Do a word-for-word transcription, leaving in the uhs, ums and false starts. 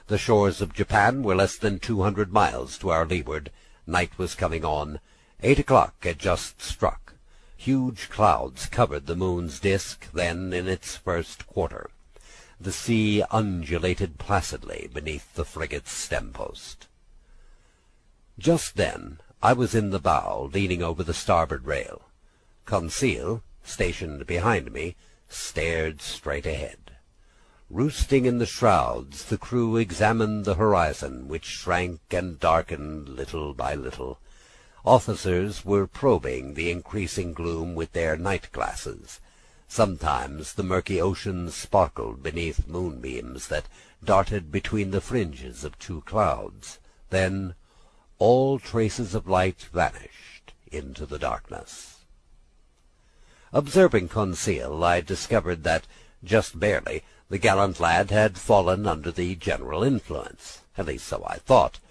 The shores of Japan were less than two hundred miles to our leeward. Night was coming on. Eight o'clock had just struck. Huge clouds covered the moon's disk, then in its first quarter. The sea undulated placidly beneath the frigate's stem-post. Just then I was in the bow, leaning over the starboard rail. Conseil, stationed behind me, stared straight ahead. Roosting in the shrouds, the crew examined the horizon, which shrank and darkened little by little. Officers were probing the increasing gloom with their night-glasses. Sometimes the murky ocean sparkled beneath moonbeams that darted between the fringes of two clouds. Then all traces of light vanished into the darkness. Observing Conseil, I discovered that, just barely, the gallant lad had fallen under the general influence. At least so I thought.